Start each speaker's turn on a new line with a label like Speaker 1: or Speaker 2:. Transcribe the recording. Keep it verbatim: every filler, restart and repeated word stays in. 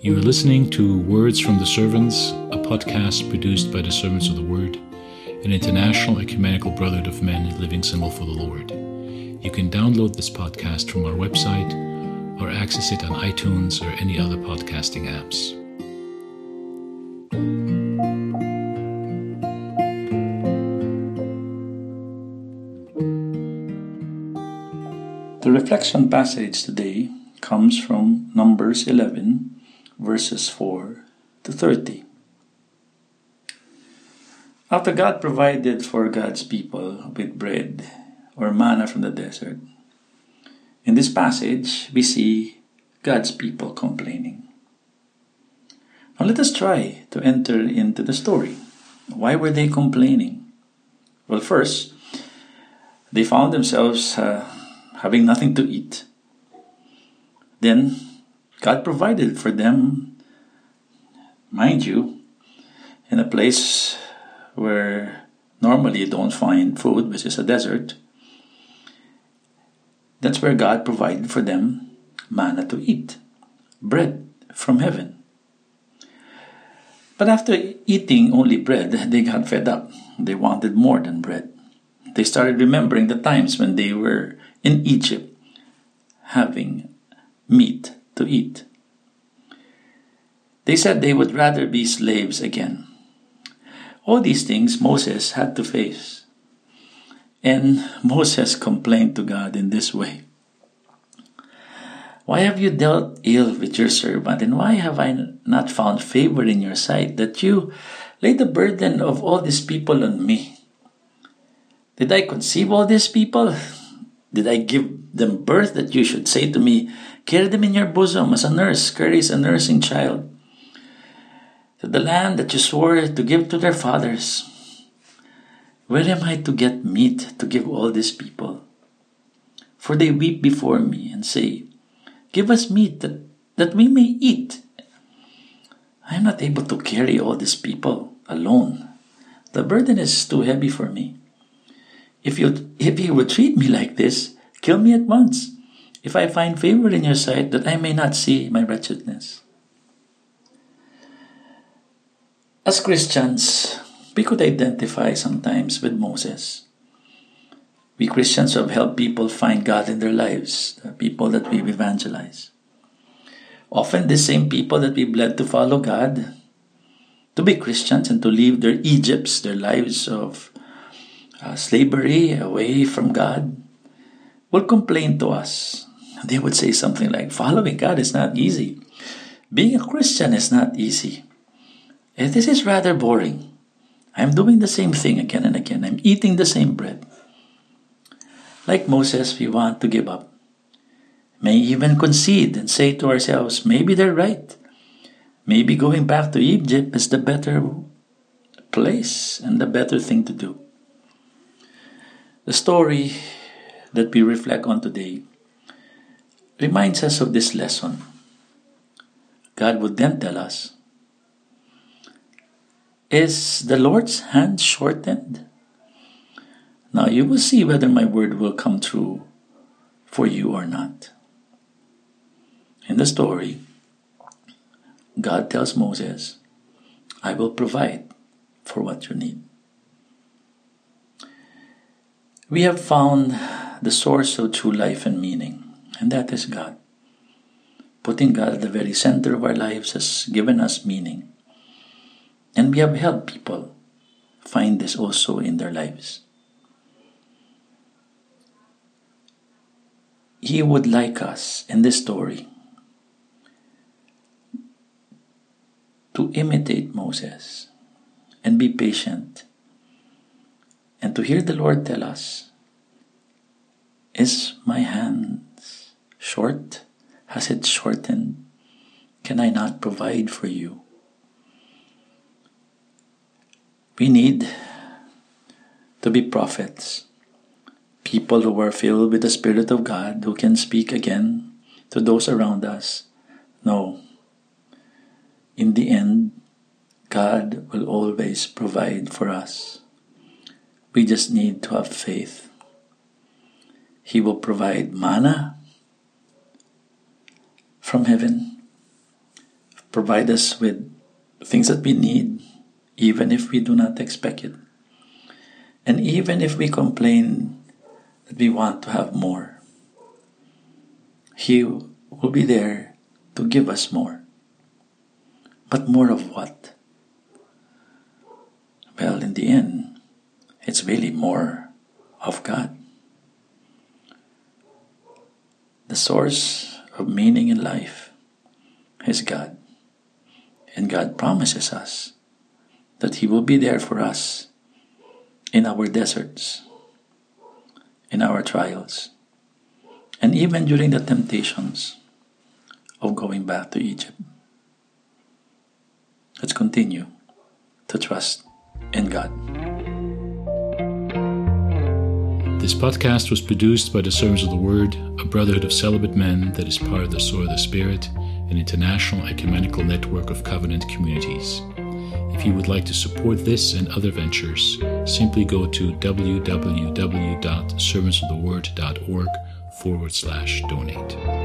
Speaker 1: You are listening to Words from the Servants, a podcast produced by the Servants of the Word, an international ecumenical brotherhood of men living single for the Lord. You can download this podcast from our website or access it on iTunes or any other podcasting apps. The reflection passage today comes from Numbers eleven, verses four to thirty. After God provided for God's people with bread or manna from the desert, in this passage we see God's people complaining. Now let us try to enter into the story. Why were they complaining? Well, first, they found themselves uh, having nothing to eat. Then, God provided for them, mind you, in a place where normally you don't find food, which is a desert. That's where God provided for them manna to eat, bread from heaven. But after eating only bread, they got fed up. They wanted more than bread. They started remembering the times when they were in Egypt having meat to eat. They said they would rather be slaves again. All these things Moses had to face. And Moses complained to God in this way. Why have you dealt ill with your servant, and why have I not found favor in your sight, that you lay the burden of all these people on me? Did I conceive all these people? Did I give them birth that you should say to me, carry them in your bosom as a nurse carries a nursing child to the land that you swore to give to their fathers? Where am I to get meat to give all these people? For they weep before me and say, give us meat that, that we may eat. I am not able to carry all these people alone. The burden is too heavy for me. If you, if you would treat me like this, kill me at once, if I find favor in your sight, that I may not see my wretchedness. As Christians, we could identify sometimes with Moses. We Christians have helped people find God in their lives, the people that we evangelize. Often the same people that we've led to follow God, to be Christians and to leave their Egypts, their lives of uh, slavery away from God, will complain to us. They would say something like, following God is not easy. Being a Christian is not easy. And this is rather boring. I'm doing the same thing again and again. I'm eating the same bread. Like Moses, we want to give up. May even concede and say to ourselves, maybe they're right. Maybe going back to Egypt is the better place and the better thing to do. The story that we reflect on today reminds us of this lesson. God would then tell us, is the Lord's hand shortened? Now you will see whether my word will come true for you or not. In the story, God tells Moses, I will provide for what you need. We have found the source of true life and meaning, and that is God. Putting God at the very center of our lives has given us meaning. And we have helped people find this also in their lives. He would like us in this story to imitate Moses and be patient and to hear the Lord tell us, is my hand short? Has it shortened? Can I not provide for you? We need to be prophets, people who are filled with the Spirit of God, who can speak again to those around us. No, in the end, God will always provide for us. We just need to have faith. He will provide manna from heaven, provide us with things that we need, even if we do not expect it. And even if we complain that we want to have more, He will be there to give us more. But more of what? Well, in the end, it's really more of God. The source of meaning in life is God. And God promises us that He will be there for us in our deserts, in our trials, and even during the temptations of going back to Egypt. Let's continue to trust in God.
Speaker 2: This podcast was produced by the Servants of the Word, a brotherhood of celibate men that is part of the Sword of the Spirit, an international ecumenical network of covenant communities. If you would like to support this and other ventures, simply go to w w w dot servantsoftheword dot org forward slash donate.